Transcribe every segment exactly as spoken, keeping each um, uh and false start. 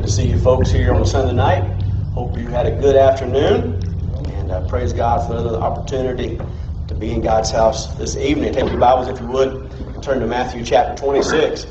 to see you folks here on Sunday night. Hope you had a good afternoon, and uh, praise God for another opportunity to be in God's house this evening. Take your Bibles, if you would, and turn to Matthew chapter twenty-six.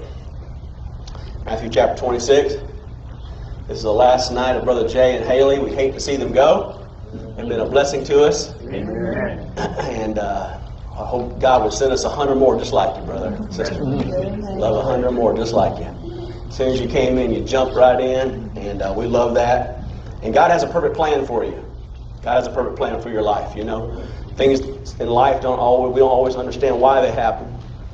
Matthew chapter twenty-six. This is the last night of Brother Jay and Haley. We hate to see them go. They've been a blessing to us. Amen. And uh, I hope God will send us a hundred more just like you, brother, sister. Love a hundred more just like you. As soon as you came in, you jumped right in, and uh, we love that. And God has a perfect plan for you. God has a perfect plan for your life. You know, things in life don't always we don't always understand why they happen,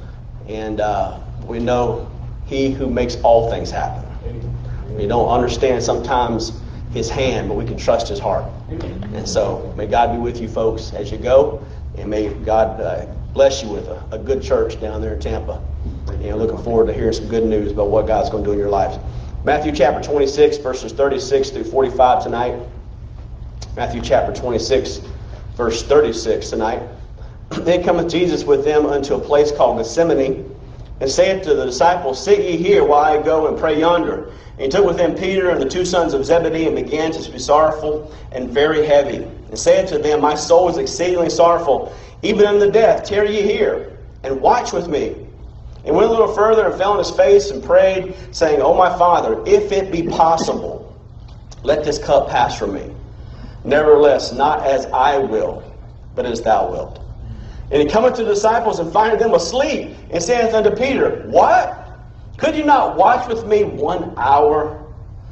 and uh, we know He who makes all things happen. We don't understand sometimes His hand, but we can trust His heart. And so, may God be with you folks as you go, and may God uh, bless you with a, a good church down there in Tampa. And you know, looking forward to hearing some good news about what God's going to do in your lives. Matthew chapter twenty-six, verses thirty-six through forty-five tonight. Matthew chapter twenty-six, verse thirty-six tonight. Then cometh Jesus with them unto a place called Gethsemane, and saith to the disciples, Sit ye here while I go and pray yonder. And he took with him Peter and the two sons of Zebedee, and began to be sorrowful and very heavy. And saith to them, My soul is exceedingly sorrowful, even unto death. Tarry ye here, and watch with me. And went a little further, and fell on his face, and prayed, saying, O my Father, if it be possible, let this cup pass from me. Nevertheless, not as I will, but as thou wilt. And he cometh to the disciples, and findeth them asleep, and saith unto Peter, What? Could you not watch with me one hour?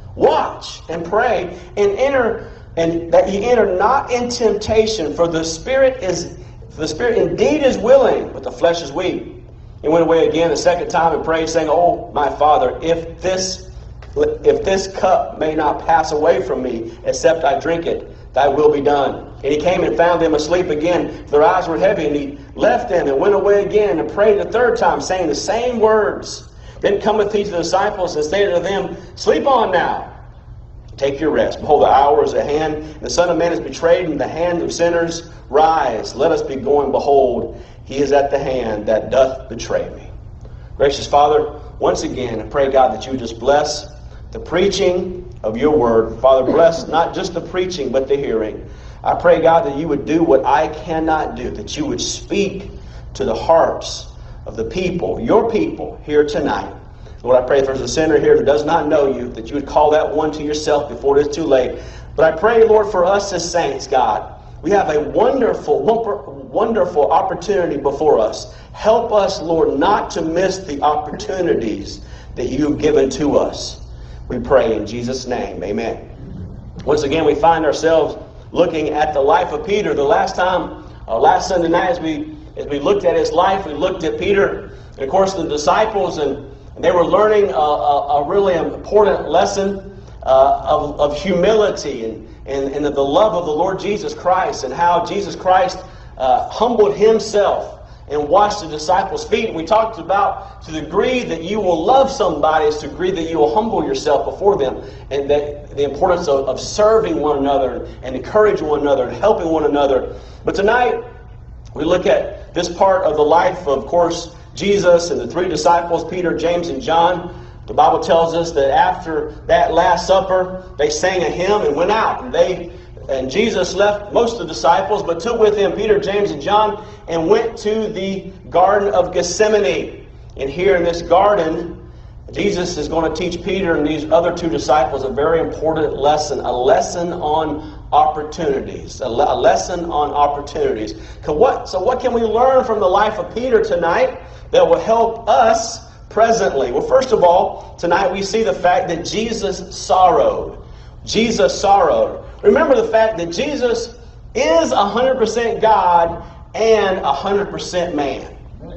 Watch and pray, and enter, and that ye enter not in temptation, for the spirit is for the spirit indeed is willing, but the flesh is weak. He went away again the second time and prayed, saying, Oh my Father, if this if this cup may not pass away from me, except I drink it, thy will be done. And he came and found them asleep again. Their eyes were heavy, and he left them and went away again and prayed the third time, saying the same words. Then cometh he to the disciples and saith to them, Sleep on now, take your rest. Behold, the hour is at hand, and the Son of Man is betrayed into the hand of sinners. Rise, let us be going. Behold, he is at the hand that doth betray me. Gracious Father, once again, I pray, God, that you would just bless the preaching of your word. Father, bless not just the preaching, but the hearing. I pray, God, that you would do what I cannot do, that you would speak to the hearts of the people, your people, here tonight. Lord, I pray if there's a sinner here who does not know you, that you would call that one to yourself before it is too late. But I pray, Lord, for us as saints, God, we have a wonderful, wonderful opportunity before us. Help us, Lord, not to miss the opportunities that you've given to us. We pray in Jesus' name. Amen. Once again, we find ourselves looking at the life of Peter. The last time, uh, last Sunday night, as we as we looked at his life, we looked at Peter, and of course the disciples, and, and they were learning a, a, a really important lesson uh, of, of humility and, and, and of the love of the Lord Jesus Christ, and how Jesus Christ uh, humbled himself and washed the disciples' feet. And we talked about to the degree that you will love somebody is to the degree that you will humble yourself before them, and that the importance of, of serving one another and encouraging one another and helping one another. But tonight we look at this part of the life of, of course, Jesus and the three disciples, Peter, James, and John. The Bible tells us that after that Last Supper, they sang a hymn and went out. And they and Jesus left most of the disciples, but took with him Peter, James, and John, and went to the Garden of Gethsemane. And here in this garden, Jesus is going to teach Peter and these other two disciples a very important lesson, a lesson on opportunities, a, le- a lesson on opportunities. What, so what can we learn from the life of Peter tonight that will help us presently? Well, first of all, tonight we see the fact that Jesus sorrowed. Jesus sorrowed. Remember the fact that Jesus is one hundred percent God and one hundred percent man.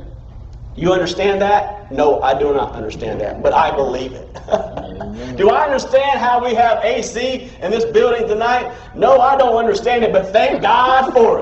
You understand that? No, I do not understand that, but I believe it. Do I understand how we have A C in this building tonight? No, I don't understand it, but thank God for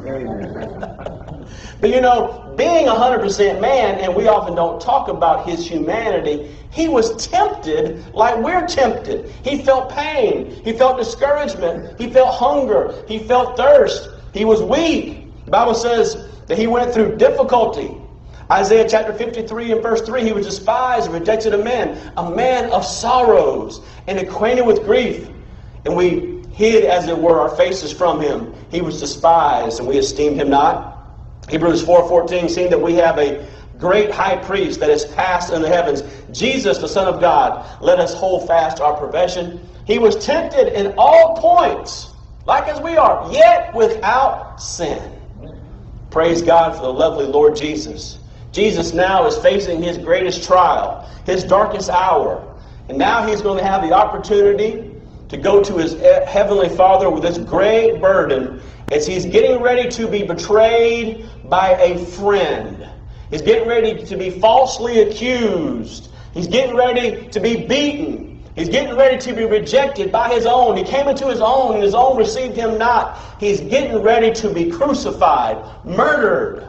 it. But you know, being one hundred percent man, and we often don't talk about his humanity, he was tempted like we're tempted. He felt pain. He felt discouragement. He felt hunger. He felt thirst. He was weak. The Bible says that he went through difficulty. Isaiah chapter fifty-three and verse three, he was despised and rejected of men, a man of sorrows and acquainted with grief. And we hid, as it were, our faces from him. He was despised, and we esteemed him not. Hebrews four fourteen, seeing that we have a great high priest that is passed in the heavens, Jesus, the Son of God, let us hold fast our profession. He was tempted in all points, like as we are, yet without sin. Praise God for the lovely Lord Jesus. Jesus now is facing his greatest trial, his darkest hour. And now he's going to have the opportunity to go to his heavenly Father with this great burden as he's getting ready to be betrayed by a friend. He's getting ready to be falsely accused. He's getting ready to be beaten. He's getting ready to be rejected by his own. He came into his own, and his own received him not. He's getting ready to be crucified, murdered,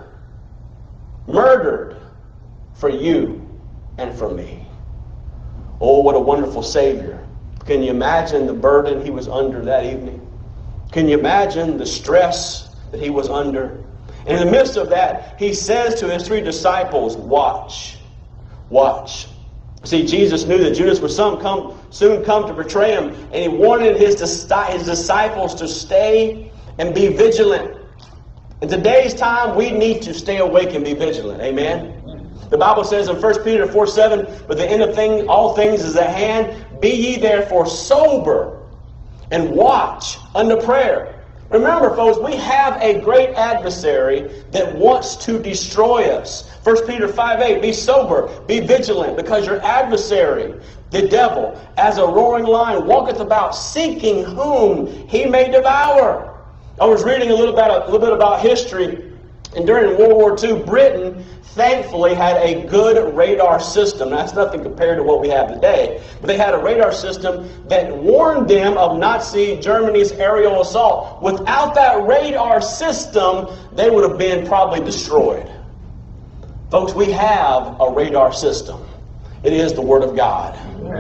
murdered for you and for me. Oh, what a wonderful Savior. Can you imagine the burden he was under that evening? Can you imagine the stress that he was under? And in the midst of that, he says to his three disciples, watch, watch. See, Jesus knew that Judas would some come, soon come to betray him, and he wanted his, his disciples to stay and be vigilant. In today's time, we need to stay awake and be vigilant. Amen? The Bible says in First Peter four seven, but the end of thing, all things is at hand. Be ye therefore sober and watch unto prayer. Remember, folks, we have a great adversary that wants to destroy us. First Peter five eight, be sober, be vigilant, because your adversary, the devil, as a roaring lion, walketh about, seeking whom he may devour. I was reading a little bit, a little bit about history, and during World War Two, Britain thankfully had a good radar system. That's nothing compared to what we have today. But they had a radar system that warned them of Nazi Germany's aerial assault. Without that radar system, they would have been probably destroyed. Folks, we have a radar system. It is the Word of God.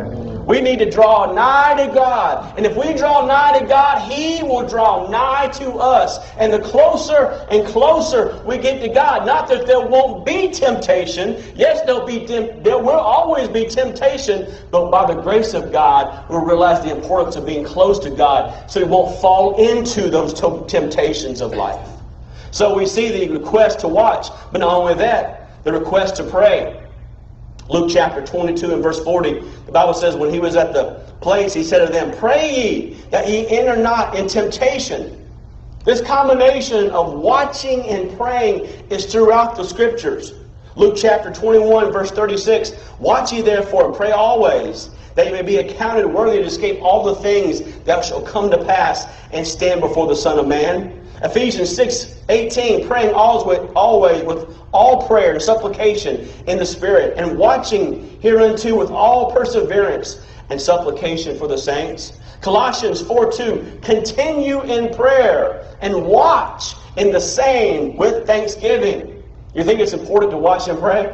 We need to draw nigh to God. And if we draw nigh to God, He will draw nigh to us. And the closer and closer we get to God, not that there won't be temptation. Yes, there'll be tem- there will always be temptation. But by the grace of God, we'll realize the importance of being close to God so we won't fall into those t- temptations of life. So we see the request to watch. But not only that, the request to pray. Luke chapter twenty-two and verse forty, the Bible says, when he was at the place, he said to them, pray ye that ye enter not in temptation. This combination of watching and praying is throughout the Scriptures. Luke chapter twenty-one verse thirty-six, watch ye therefore and pray always, that ye may be accounted worthy to escape all the things that shall come to pass and stand before the Son of Man. Ephesians six eighteen, praying always with, always with all prayer and supplication in the Spirit, and watching hereunto with all perseverance and supplication for the saints. Colossians four two, continue in prayer and watch in the same with thanksgiving. You think it's important to watch and pray?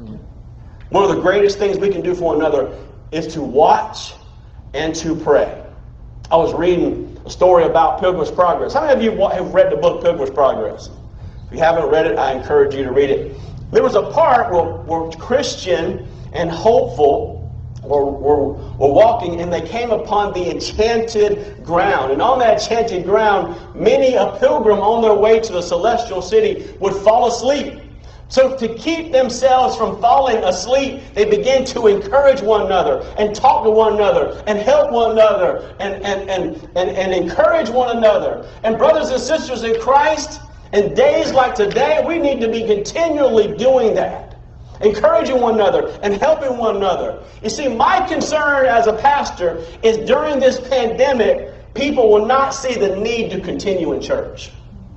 One of the greatest things we can do for one another is to watch and to pray. I was reading a story about Pilgrim's Progress. How many of you have read the book Pilgrim's Progress? If you haven't read it, I encourage you to read it. There was a part where, where Christian and hopeful were, were, were walking, and they came upon the enchanted ground. And on that enchanted ground, many a pilgrim on their way to the celestial city would fall asleep. So to keep themselves from falling asleep, they began to encourage one another and talk to one another and help one another and, and, and, and, and encourage one another. And brothers and sisters in Christ, in days like today, we need to be continually doing that. Encouraging one another and helping one another. You see, my concern as a pastor is during this pandemic, people will not see the need to continue in church.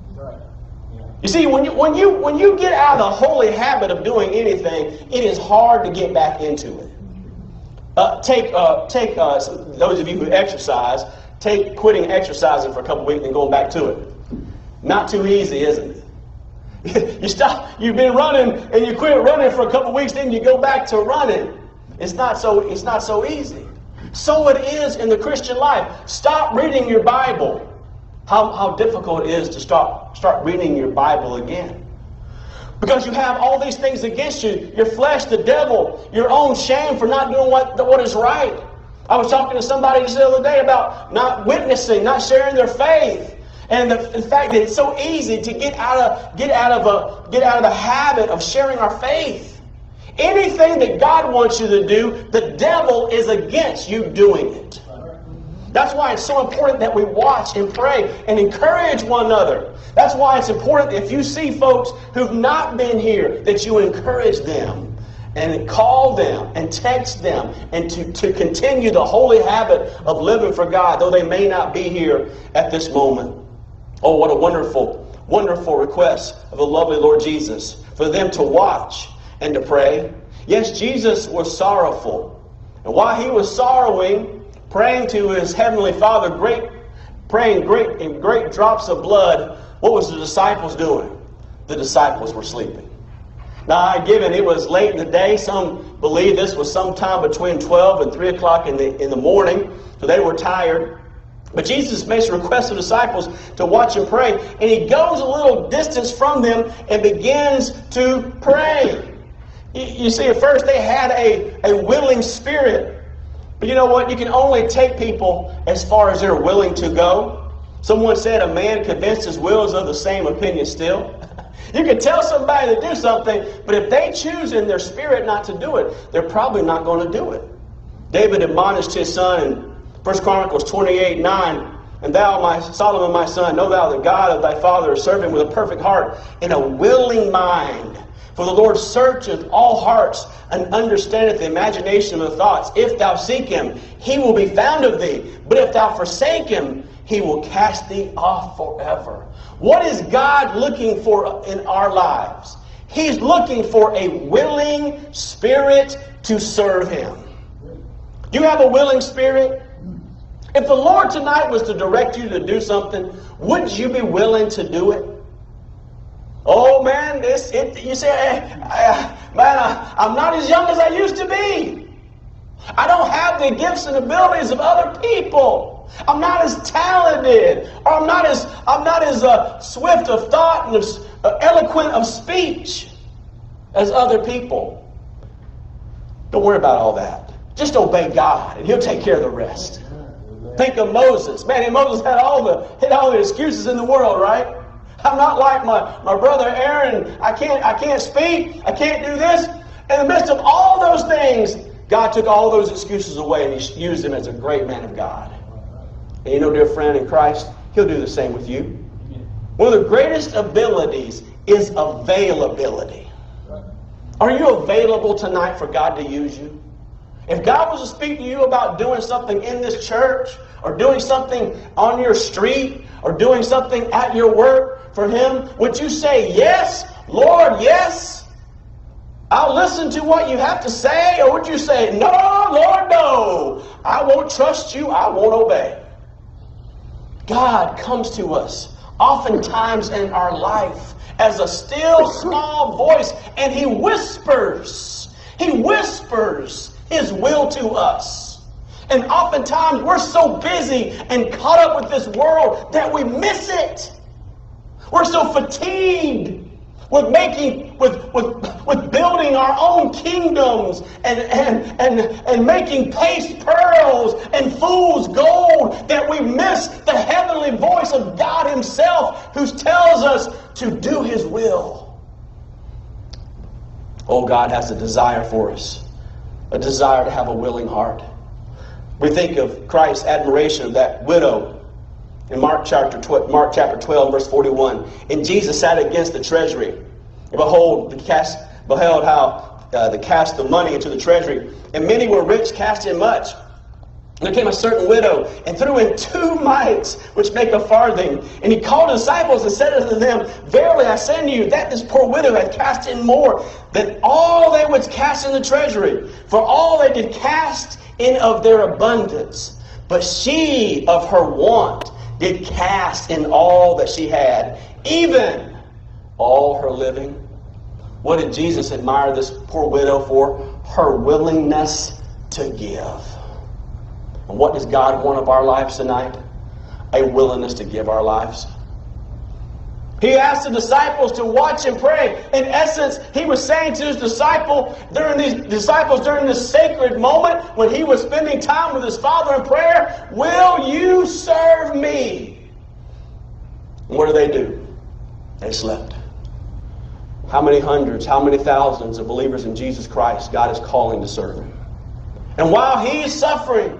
You see, when you when you when you get out of the holy habit of doing anything, it is hard to get back into it. Uh, take uh, take uh, those of you who exercise, take quitting exercising for a couple weeks and going back to it. Not too easy, isn't it? you stop. You've been running and you quit running for a couple weeks, then you go back to running. It's not so. It's not so easy. So it is in the Christian life. Stop reading your Bible. How, how difficult it is to start, start reading your Bible again. Because you have all these things against you. Your flesh, the devil, your own shame for not doing what, what is right. I was talking to somebody just the other day about not witnessing, not sharing their faith. And the, the fact that it's so easy to get out of get out of a get out of the habit of sharing our faith. Anything that God wants you to do, the devil is against you doing it. That's why it's so important that we watch and pray and encourage one another. That's why it's important if you see folks who've not been here, that you encourage them and call them and text them and to, to continue the holy habit of living for God, though they may not be here at this moment. Oh, what a wonderful, wonderful request of the lovely Lord Jesus for them to watch and to pray. Yes, Jesus was sorrowful. And while he was sorrowing, praying to his heavenly Father, great, praying great in great drops of blood, what was the disciples doing? The disciples were sleeping. Now, I given it was late in the day. Some believe this was sometime between twelve and three o'clock in the in the morning, so they were tired. But Jesus makes a request to the disciples to watch and pray, and he goes a little distance from them and begins to pray. You, you see, at first they had a, a willing spirit. But you know what? You can only take people as far as they're willing to go. Someone said a man convinced his will is of the same opinion still. You can tell somebody to do something, but if they choose in their spirit not to do it, they're probably not going to do it. David admonished his son in First Chronicles twenty-eight nine, and thou, my Solomon, my son, know thou the God of thy father, serve him with a perfect heart and a willing mind. For the Lord searcheth all hearts and understandeth the imagination of the thoughts. If thou seek him, he will be found of thee. But if thou forsake him, he will cast thee off forever. What is God looking for in our lives? He's looking for a willing spirit to serve him. Do you have a willing spirit? If the Lord tonight was to direct you to do something, wouldn't you be willing to do it? Oh man, this it, you say, hey, I, man, I, I'm not as young as I used to be. I don't have the gifts and abilities of other people. I'm not as talented, or I'm not as I'm not as uh, swift of thought and as uh, eloquent of speech as other people. Don't worry about all that. Just obey God, and He'll take care of the rest. Think of Moses. Man, and Moses had all the had all the excuses in the world, right? I'm not like my, my brother Aaron. I can't I can't speak. I can't do this. In the midst of all those things, God took all those excuses away and He used him as a great man of God. And you know, dear friend in Christ, He'll do the same with you. One of the greatest abilities is availability. Are you available tonight for God to use you? If God was to speak to you about doing something in this church, or doing something on your street, or doing something at your work for Him, would you say, yes, Lord, yes? I'll listen to what you have to say, or would you say, no, Lord, no. I won't trust you, I won't obey. God comes to us oftentimes in our life as a still small voice, and He whispers. He whispers His will to us. And oftentimes we're so busy and caught up with this world that we miss it. We're so fatigued with making, with, with, with building our own kingdoms and, and, and, and making paste pearls and fool's gold that we miss the heavenly voice of God Himself who tells us to do His will. Oh, God has a desire for us, a desire to have a willing heart. We think of Christ's admiration of that widow in Mark chapter twelve, Mark chapter twelve, verse forty-one. And Jesus sat against the treasury. And behold, the cast, beheld how uh, they cast the money into the treasury. And many were rich, cast in much. And there came a certain widow, and threw in two mites, which make a farthing. And He called His disciples and said unto them, verily I say unto you, that this poor widow hath cast in more than all they which cast in the treasury. For all they did cast in of their abundance. But she of her want did cast in all that she had, even all her living. What did Jesus admire this poor widow for? Her willingness to give. And what does God want of our lives tonight? A willingness to give our lives. He asked the disciples to watch and pray. In essence, he was saying to his disciple during these disciples during this sacred moment when he was spending time with his Father in prayer, will you serve me? And what do they do? They slept. How many hundreds, how many thousands of believers in Jesus Christ God is calling to serve him? And while he's suffering,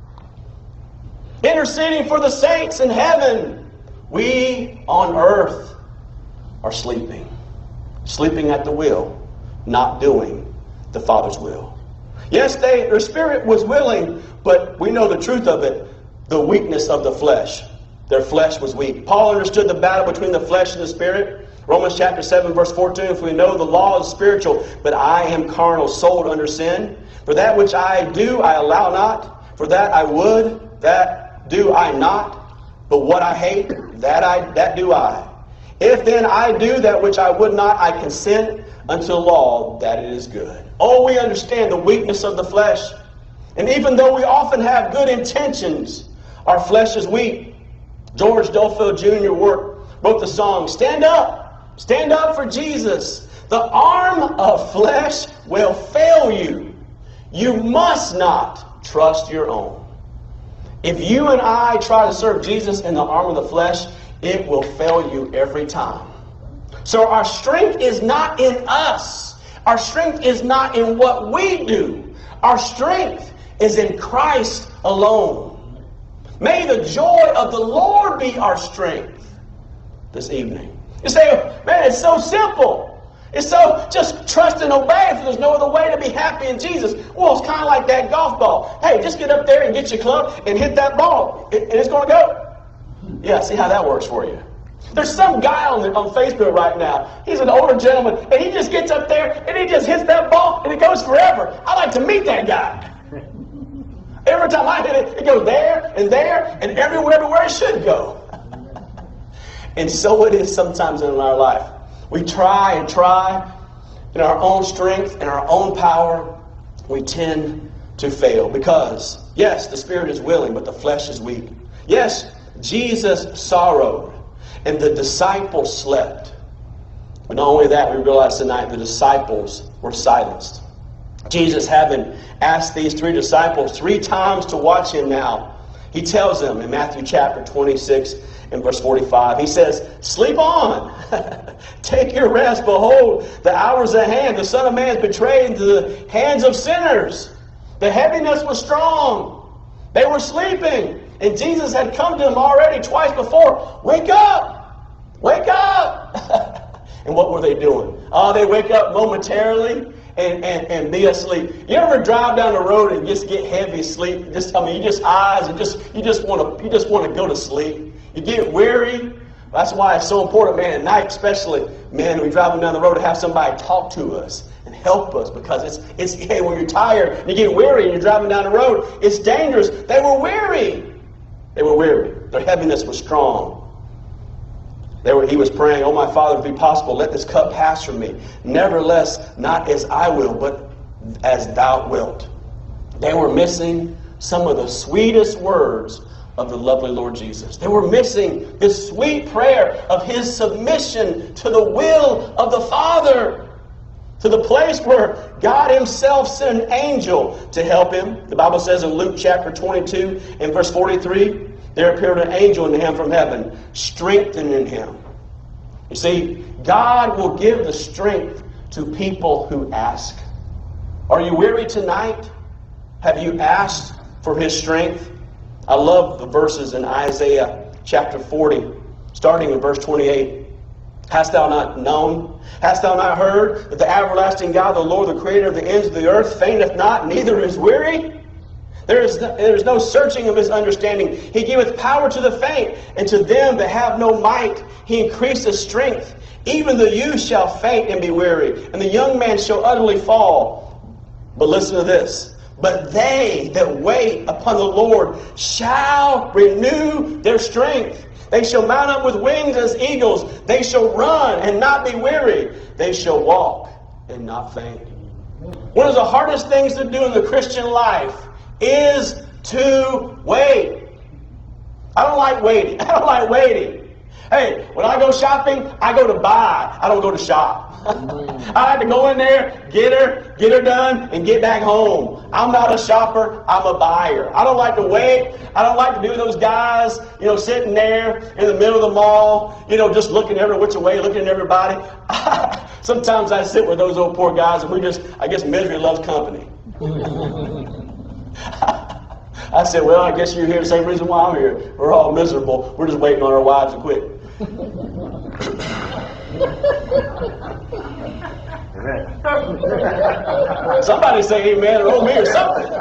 interceding for the saints in heaven, we on earth are sleeping. Sleeping at the wheel, not doing the Father's will. Yes, they, their spirit was willing, but we know the truth of it, the weakness of the flesh. Their flesh was weak. Paul understood the battle between the flesh and the spirit. Romans chapter seven, verse fourteen, if we know the law is spiritual, but I am carnal, sold under sin. For that which I do, I allow not. For that I would, that do I not. But what I hate, that I that do I. If then I do that which I would not, I consent unto law that it is good. Oh, we understand the weakness of the flesh. And even though we often have good intentions, our flesh is weak. George Dulfield Junior wrote the song, Stand Up, Stand Up for Jesus. The arm of flesh will fail you. You must not trust your own. If you and I try to serve Jesus in the arm of the flesh, it will fail you every time. So our strength is not in us. Our strength is not in what we do. Our strength is in Christ alone. May the joy of the Lord be our strength this evening. You say, man, it's so simple. It's so just trust and obey if there's no other way to be happy in Jesus. Well, it's kind of like that golf ball. Hey, just get up there and get your club and hit that ball, and it's going to go. Yeah, see how that works for you. There's some guy on, the, on Facebook right now. He's an older gentleman, and he just gets up there, and he just hits that ball, and it goes forever. I like to meet that guy. Every time I hit it, it goes there, and there, and everywhere to where it should go. And so it is sometimes in our life. We try and try in our own strength and our own power. We tend to fail because, yes, the spirit is willing, but the flesh is weak. Yes, Jesus sorrowed, and the disciples slept. But not only that, we realize tonight the disciples were silenced. Jesus, having asked these three disciples three times to watch him now, he tells them in Matthew chapter twenty-six and verse forty-five, he says, sleep on, take your rest. Behold, the hour is at hand. The Son of Man is betrayed into the hands of sinners. The heaviness was strong. They were sleeping. And Jesus had come to them already twice before. Wake up! Wake up! And what were they doing? Oh, they wake up momentarily and, and, and be asleep. You ever drive down the road and just get heavy sleep? Just I mean, you just eyes and just you just want to you just want to go to sleep. You get weary. That's why it's so important, man, at night especially, man, when we're driving down the road to have somebody talk to us and help us, because it's it's hey, when you're tired and you get weary and you're driving down the road, it's dangerous. They were weary. They were weary. Their heaviness was strong. They were, he was praying, oh, my Father, if it be possible, let this cup pass from me. Nevertheless, not as I will, but as thou wilt. They were missing some of the sweetest words of the lovely Lord Jesus. They were missing this sweet prayer of his submission to the will of the Father, to the place where God himself sent an angel to help him. The Bible says in Luke chapter twenty-two and verse forty-three, there appeared an angel unto him from heaven, strengthening him. You see, God will give the strength to people who ask. Are you weary tonight? Have you asked for his strength? I love the verses in Isaiah chapter forty, starting in verse twenty-eight. Hast thou not known? Hast thou not heard that the everlasting God, the Lord, the creator of the ends of the earth, fainteth not, neither is weary? There is, no, there is no searching of his understanding. He giveth power to the faint, and to them that have no might he increaseth strength. Even the youth shall faint and be weary, and the young man shall utterly fall. But listen to this. But they that wait upon the Lord shall renew their strength. They shall mount up with wings as eagles. They shall run and not be weary. They shall walk and not faint. One of the hardest things to do in the Christian life is to wait. I don't like waiting. I don't like waiting. Hey, when I go shopping, I go to buy. I don't go to shop. I like to go in there, get her, get her done, and get back home. I'm not a shopper. I'm a buyer. I don't like to wait. I don't like to do those guys, you know, sitting there in the middle of the mall, you know, just looking every which way, looking at everybody. Sometimes I sit with those old poor guys, and we just, I guess misery loves company. I said, well, I guess you're here the same reason why I'm here. We're all miserable. We're just waiting on our wives to quit. Somebody say amen or oh me or something.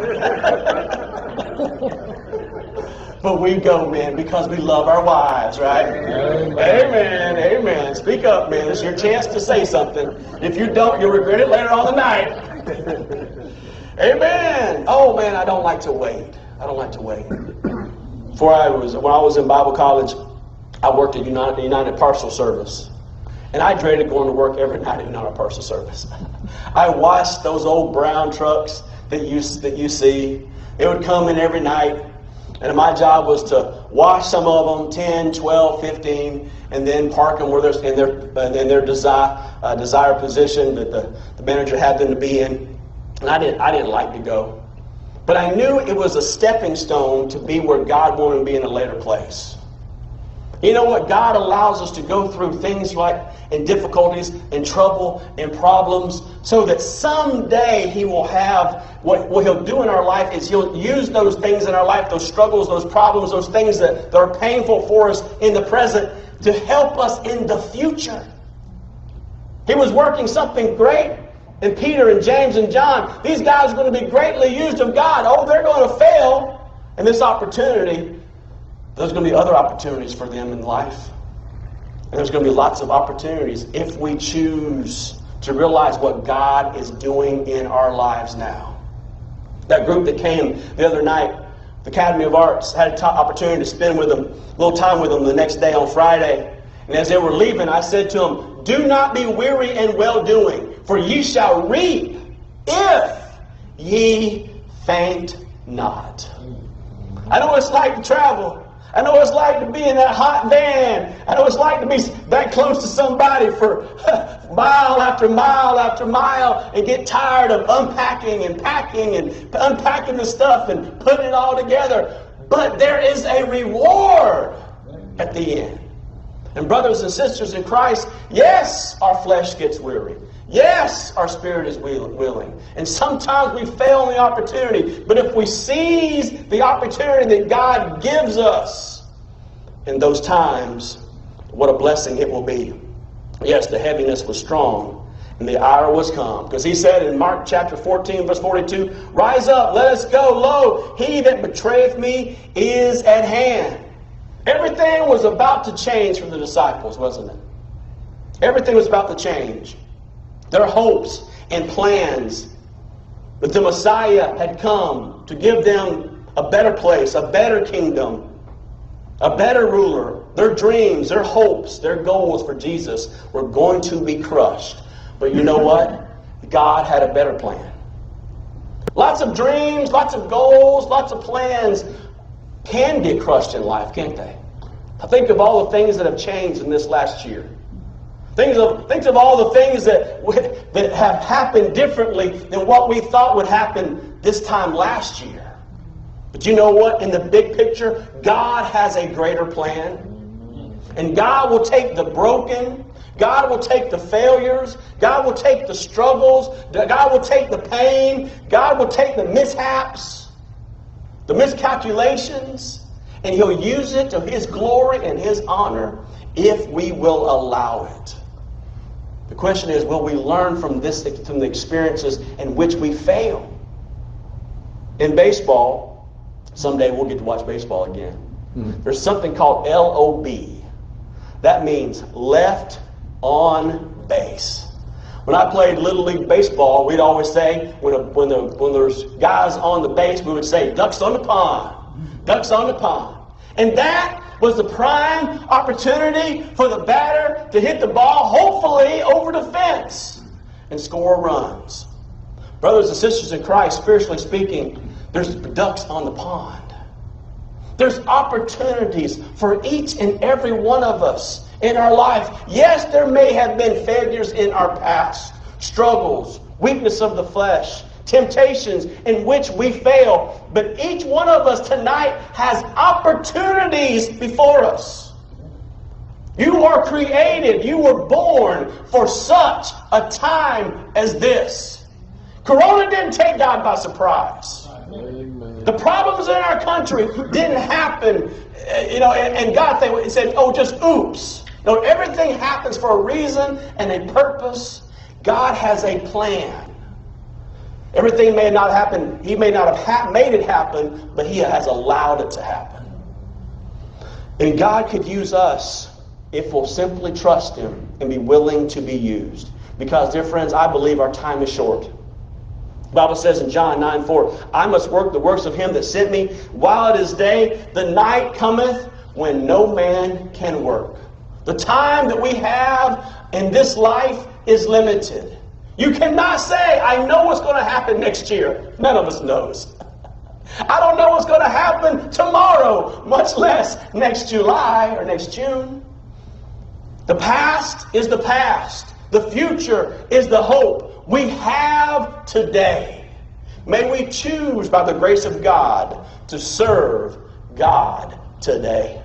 But we go, man, because we love our wives, right? Amen. Amen. Amen. Speak up, man. It's your chance to say something. If you don't, you'll regret it later on the night. Amen. Oh, man, I don't like to wait. I don't like to wait. Before I was, when I was in Bible college, I worked at United, United Parcel Service. And I dreaded going to work every night at United Parcel Service. I watched those old brown trucks that you, that you see. They would come in every night. And my job was to wash some of them, ten, twelve, fifteen, and then park them where they're in their, in their desire, uh, desired position that the, the manager had them to be in. And I didn't, I didn't like to go. But I knew it was a stepping stone to be where God wanted to be in a later place. You know what? God allows us to go through things like and difficulties and trouble and problems so that someday He will have, what, what He'll do in our life is He'll use those things in our life, those struggles, those problems, those things that, that are painful for us in the present to help us in the future. He was working something great in Peter and James and John. These guys are going to be greatly used of God. Oh, they're going to fail in this opportunity. There's going to be other opportunities for them in life. And there's going to be lots of opportunities if we choose to realize what God is doing in our lives now. That group that came the other night, the Academy of Arts, had an opportunity to spend with them, a little time with them the next day on Friday. And as they were leaving, I said to them, do not be weary in well-doing, for ye shall reap if ye faint not. I know what it's like to travel. I know what it's like to be in that hot van. I know what it's like to be that close to somebody for mile after mile after mile and get tired of unpacking and packing and unpacking the stuff and putting it all together. But there is a reward at the end. And brothers and sisters in Christ, yes, our flesh gets weary. Yes, our spirit is willing. And sometimes we fail in the opportunity. But if we seize the opportunity that God gives us in those times, what a blessing it will be. Yes, the heaviness was strong and the hour was come. Because He said in Mark chapter fourteen, verse forty-two, rise up, let us go. Lo, he that betrayeth me is at hand. Everything was about to change for the disciples, wasn't it? Everything was about to change. Their hopes and plans that the Messiah had come to give them a better place, a better kingdom, a better ruler. Their dreams, their hopes, their goals for Jesus were going to be crushed. But you know what? God had a better plan. Lots of dreams, lots of goals, lots of plans can get crushed in life, can't they? I think of all the things that have changed in this last year. Think of, think of all the things that, that have happened differently than what we thought would happen this time last year. But you know what? In the big picture, God has a greater plan. And God will take the broken, God will take the failures, God will take the struggles, God will take the pain, God will take the mishaps, the miscalculations, and He'll use it to His glory and His honor if we will allow it. The question is, will we learn from this, from the experiences in which we fail? In baseball, someday we'll get to watch baseball again. Mm-hmm. There's something called L O B. That means left on base. When I played Little League Baseball, we'd always say, when, a, when, the, when there's guys on the base, we would say, ducks on the pond, ducks on the pond. And that was the prime opportunity for the batter to hit the ball, hopefully over the fence, and score runs. Brothers and sisters in Christ, spiritually speaking, there's ducks on the pond. There's opportunities for each and every one of us in our life. Yes, there may have been failures in our past, struggles, weakness of the flesh, temptations in which we fail. But each one of us tonight has opportunities before us. You are created, you were born for such a time as this. Corona didn't take God by surprise. Amen. The problems in our country didn't happen, you know, and, and God said, oh, just oops. No, everything happens for a reason and a purpose. God has a plan. Everything may not happen, He may not have ha- made it happen, but He has allowed it to happen. And God could use us if we'll simply trust Him and be willing to be used. Because, dear friends, I believe our time is short. The Bible says in John nine four, I must work the works of Him that sent me while it is day. The night cometh when no man can work. The time that we have in this life is limited. You cannot say, I know what's going to happen next year. None of us knows. I don't know what's going to happen tomorrow, much less next July or next June. The past is the past. The future is the hope we have today. May we choose by the grace of God to serve God today.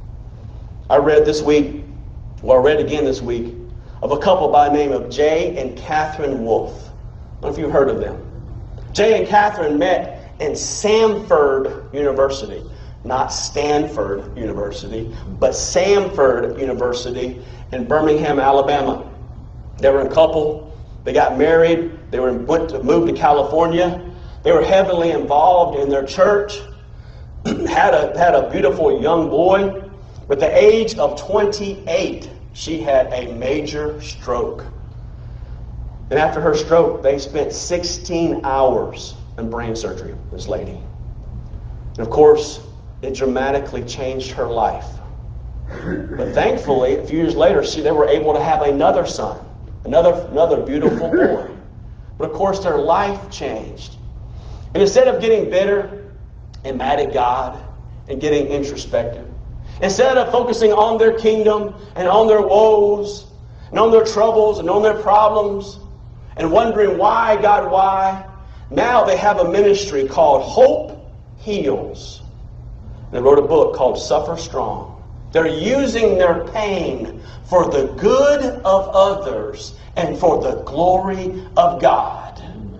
I read this week, or I read again this week, of a couple by the name of Jay and Catherine Wolfe. I don't know if you've heard of them. Jay and Catherine met in Samford University. Not Stanford University, but Samford University in Birmingham, Alabama. They were a couple. They got married. They were went to move to California. They were heavily involved in their church. had a had a beautiful young boy. At the age of twenty-eight, she had a major stroke. And after her stroke, they spent sixteen hours in brain surgery, this lady. And of course, it dramatically changed her life. But thankfully, a few years later, she, they were able to have another son, another, another beautiful boy. But of course, their life changed. And instead of getting bitter and mad at God and getting introspective, instead of focusing on their kingdom and on their woes and on their troubles and on their problems and wondering why, God, why, now they have a ministry called Hope Heals. They wrote a book called Suffer Strong. They're using their pain for the good of others and for the glory of God.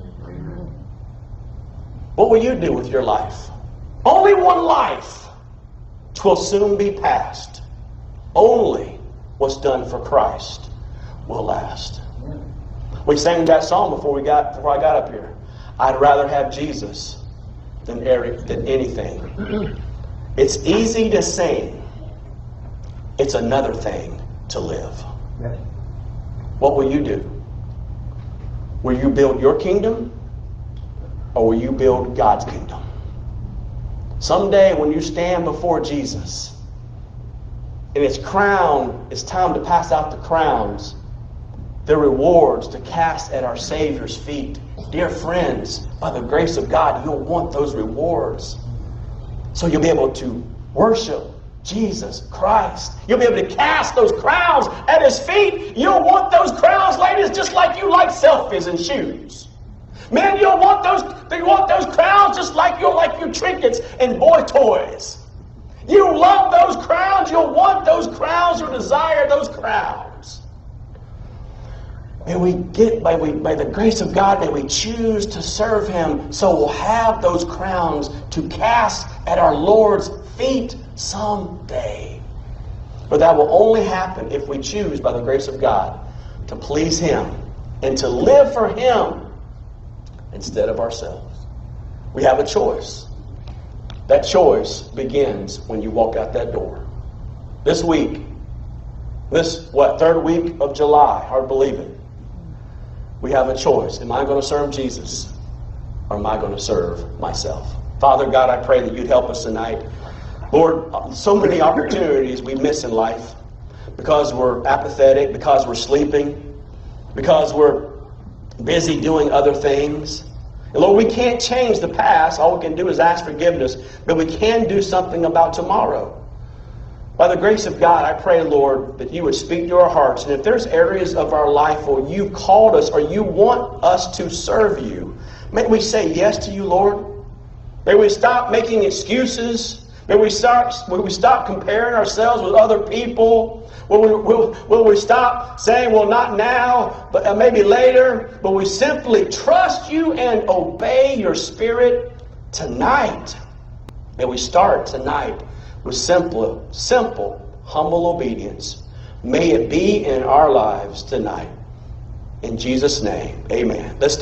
What will you do with your life? Only one life. 'Twill soon be past. Only what's done for Christ will last. We sang that song before we got before I got up here. I'd rather have Jesus than, than anything. It's easy to sing. It's another thing to live. What will you do? Will you build your kingdom or will you build God's kingdom? Someday when you stand before Jesus and it's crown, it's time to pass out the crowns, the rewards to cast at our Savior's feet. Dear friends, by the grace of God, you'll want those rewards. So you'll be able to worship Jesus Christ. You'll be able to cast those crowns at His feet. You'll want those crowns, ladies, just like you like selfies and shoes. Men, you'll want those, you want those crowns just like you'll like your trinkets and boy toys. You love those crowns. You'll want those crowns or desire those crowns. May we get, by, we, by the grace of God, may we choose to serve Him so we'll have those crowns to cast at our Lord's feet someday. But that will only happen if we choose, by the grace of God, to please Him and to live for Him instead of ourselves. We have a choice. That choice begins when you walk out that door. This week, this, what, third week of July, hard to believe it, we have a choice. Am I going to serve Jesus or am I going to serve myself? Father God, I pray that you'd help us tonight. Lord, so many opportunities we miss in life because we're apathetic, because we're sleeping, because we're busy doing other things. And Lord, we can't change the past. All we can do is ask forgiveness. But we can do something about tomorrow. By the grace of God, I pray, Lord, that you would speak to our hearts. And if there's areas of our life where you've called us or you want us to serve you, may we say yes to you, Lord. May we stop making excuses. May we start, will we stop comparing ourselves with other people? Will we, will, will we stop saying, well, not now, but uh, maybe later? Will we simply trust you and obey your Spirit tonight? May we start tonight with simple, simple, humble obedience. May it be in our lives tonight. In Jesus' name, amen. Let's